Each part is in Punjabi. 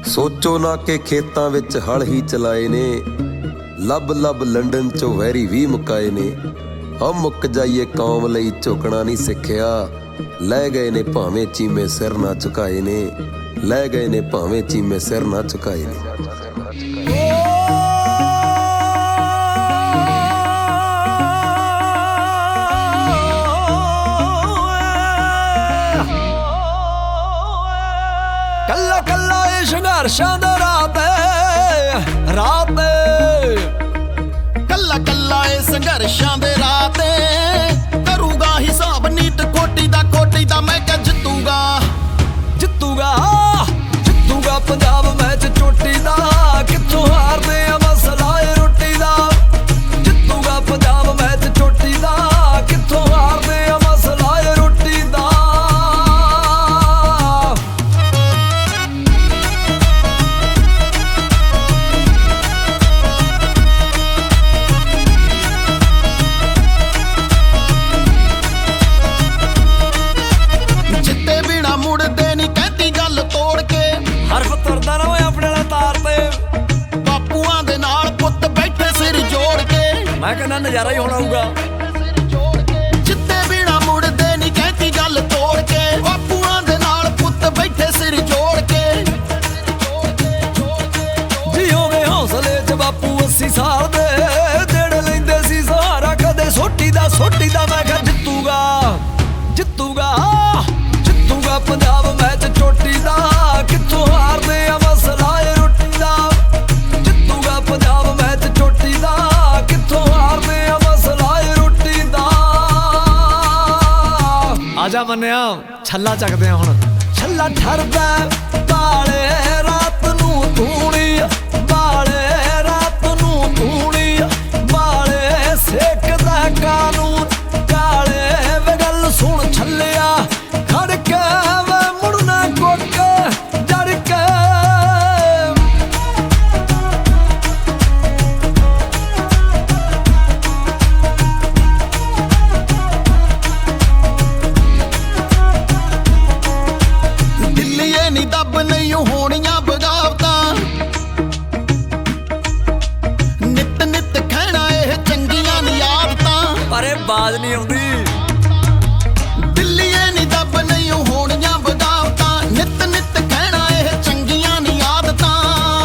ਸੋਚੋ ਨਾ ਕਿ ਖੇਤਾਂ ਵਿੱਚ ਹਲ ਹੀ ਚਲਾਏ ਨੇ, ਲੱਭ ਲੱਭ ਲੰਡਨ ਚੋਂ ਵੈਰੀ ਵੀ ਮੁਕਾਏ ਨੇ। ਹਮ ਮੁੱਕ ਜਾਈਏ ਕੌਮ ਲਈ ਝੁਕਣਾ ਨਹੀਂ ਸਿੱਖਿਆ, ਲੈ ਗਏ ਨੇ ਭਾਵੇਂ ਚੀਮੇ ਸਿਰ ਨਾ ਝੁਕਾਏ ਨੇ, ਲੈ ਗਏ ਨੇ ਭਾਵੇਂ ਚੀਮੇ ਸਿਰ ਨਾ ਝੁਕਾਏ ਨੇ। ਕੱਲਾ ਕੱਲਾ ਇਹ ਸੰਘਰਸ਼ਾਂ ਦਾ ਰਾਤ ਰਾਤ, ਕੱਲਾ ਕੱਲਾ ਇਹ ਸੰਘਰਸ਼ਾਂ ਦੇ ਰਾਤ ਕਰੂਗਾ ਹਿਸਾਬ ਨੀਤ ਕੋਟੀ ਦਾ ਮੈਂ ਕਿਹਾ ਜਿੱਤੂਗਾ ਜਿੱਤੂਗਾ ਜਿੱਤੂਗਾ ਪੰਜਾਬ ਮੈਚ ਚੋਟੀ ਦਾ, ਕਿੱਥੋਂ ਹਾਰਦੇ ਆ ਮਸਲਾ ਏ ਰੋਟੀ ਦਾ। ਜਿੱਤੂਗਾ ਪੰਜਾਬ ਮੈਚ ਚੋਟੀ ਦਾ, ਕਿੱਥੋਂ ਹਾਰਦੇ ਆ ਮਸਲਾ ਏ ਰੋਟੀ ਦਾ। ਜਿੱਤੇ ਬਿਨਾ ਮੁੜਦੇ ਨਹੀਂ ਕਹਿੰਦੀ ਗੱਲ ਤੋੜ ਕੇ, ਹਰਫ ਤੁਰਦਾ ਨਾ ਓਏ ਆਪਣੇ ਨਾਲ ਤਾਰ ਤੇ, ਬਾਪੂਆਂ ਦੇ ਨਾਲ ਪੁੱਤ ਬੈਠੇ ਸਿਰ ਜੋੜ ਕੇ। ਮੈਂ ਕਹਿੰਦਾ ਨਜ਼ਾਰਾ ਹੀ ਹੋਣਾ ਹੋਊਗਾ। ਜਿੱਤੇ ਬਿਨਾ ਮੁੜਦੇ ਨਹੀਂ ਕਹਿੰਦੀ ਗੱਲ ਤੋੜ ਕੇ, ਬਾਪੂਆਂ ਦੇ ਨਾਲ ਪੁੱਤ ਬੈਠੇ ਸਿਰ ਜੋੜ ਕੇ। ਜੀਓਗੇ ਹੌਸਲੇ ਚ ਬਾਪੂ 80 ਸਾਲ ਦੇ, ਜਿਹੜੇ ਲੈਂਦੇ ਸੀ ਸਹਾਰਾ ਕਦੇ ਸੋਟੀ ਦਾ ਮੈਂ ਕਿਹਾ ਜਿੱਤੂਗਾ ਜਿੱਤੂਗਾ ਜਿੱਤੂਗਾ ਪੰਜਾਬ ਮੈਚ ਚੋਟੀ ਦਾ, ਕਿੱਥੋਂ ਹਾਰਦੇ ਆ ਮਸਲਾ ਏ ਰੋਟੀ ਦਾ। ਜਿੱਤੂਗਾ ਪੰਜਾਬ ਮੈਚ ਚੋਟੀ ਦਾ, ਕਿੱਥੋਂ ਹਾਰਦੇ ਆ ਮਸਲਾ ਏ ਰੋਟੀ ਦਾ। ਆਜਾ ਮੰਨਿਆ ਛੱਲਾ ਚੱਕਦੇ ਆ ਹੁਣ। ਛੱਲਾ ਠਰਦਾ ਬਾਲੇ ਰਾਤ ਨੂੰ ਧੂਣੀ, ਬਾਲੇ ਰਾਤ ਨੂੰ ਧੂਣੀ, ਬਾਲੇ ਸੇਕਦਾ ਕਾਨੂੰਨ ਕਾਲੇ ਵੇ ਗੱਲ ਸੁਣ ਛੱਲਿਆ ਖੜ ਕੇ ਵੇ ਮੁੜਨਾ ਕੁੱਕ ਜੜ ਕੇ। ਦਿੱਲੀਏ ਨੀ ਦੱਬ ਨਹੀਂ ਹੋਣੀਆਂ ਬਗਾਵਤਾਂ, ਨਿੱਤ ਨਿੱਤ ਕਹਿਣਾ ਇਹ ਚੰਗੀਆਂ ਨੀ ਆਦਤਾਂ। ਪਰ ਇਹ ਬਾਜ਼ ਨਹੀਂ ਆਉਂਦੀ। ਦਿੱਲੀਏ ਨੀ ਦੱਬ ਨਹੀਂ ਹੋਣੀਆਂ ਬਗਾਵਤਾਂ, ਨਿੱਤ ਨਿੱਤ ਕਹਿਣਾ ਇਹ ਚੰਗੀਆਂ ਨੀ ਆਦਤਾਂ।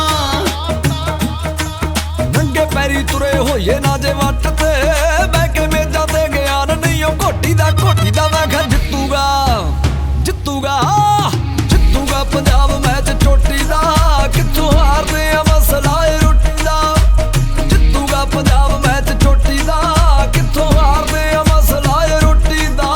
ਨੰਗੇ ਪੈਰੀ ਤੁਰੇ ਹੋਈਏ ਨਾ ਜੇ ਵੱਟ ਤੇ, ਬਹਿ ਕੇ ਮੇਜ਼ਾਂ ਤੇ ਗਿਆਨ ਨਹੀਂ ਉਹ ਘੋਟੀ ਦਾ ਮੈਂ ਕਿਹਾ ਜਿੱਤੂਗਾ ਜਿੱਤੂਗਾ ਜਿੱਤੂਗਾ ਪੰਜਾਬ ਮੈਚ ਚੋਟੀ ਦਾ, ਕਿੱਥੋਂ ਹਾਰਦੇ ਆ ਮਸਲਾ ਏ ਰੋਟੀ ਦਾ। ਜਿੱਤੂਗਾ ਪੰਜਾਬ ਮੈਚ ਚੋਟੀ ਦਾ, ਕਿੱਥੋਂ ਹਾਰਦੇ ਆ ਮਸਲਾ ਏ ਰੋਟੀ ਦਾ।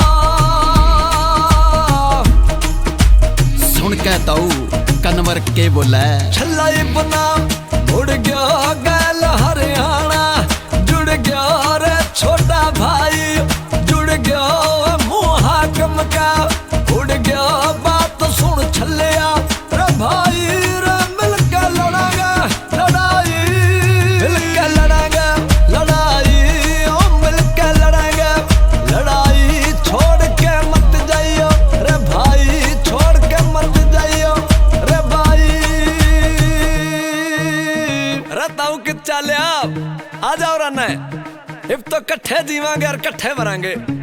ਸੁਣ ਕੇ ਤਾਊ ਕਨਵਰ ਕੇ ਬੋਲੇ ਛੱਲਾ ਬਨਾ ਮੁੜ ਗਿਆ ਗੈਲ ਹਰਿਆਣਾ, ਜੁੜ ਗਿਆ ਰੇ ਛੋਟਾ ਭਾਈ, ਜੁੜ ਗਿਆ ਮੂੰਹ ਹਾਕਮ ਕਾ, ਉੜ ਗਿਆ ਬਾਤ ਸੁਣ ਛੱਲਿਆ ਰੇ ਭਾਈ ਰੇ ਮਿਲ ਕੇ ਲੜਾਂਗੇ ਲੜਾਈ, ਮਿਲ ਕੇ ਲੜਾਂਗੇ ਲੜਾਈ, ਓ ਮਿਲ ਕੇ ਲੜਾਂਗੇ ਲੜਾਈ। ਛੋੜ ਕੇ ਮਤ ਜਾਈਓ ਰੇ ਭਾਈ, ਛੋੜ ਕੇ ਮਤ ਜਾਈਓ ਰੇ ਭਾਈ। ਰਤਾਉ ਕਿ ਚੱਲਿਆ ਆ ਜਾਓ ਰਨਾ, ਇਬ ਤੋਂ ਇਕੱਠੇ ਜੀਵਾਂਗੇ ਔਰ ਇਕੱਠੇ ਮਰਾਂਗੇ।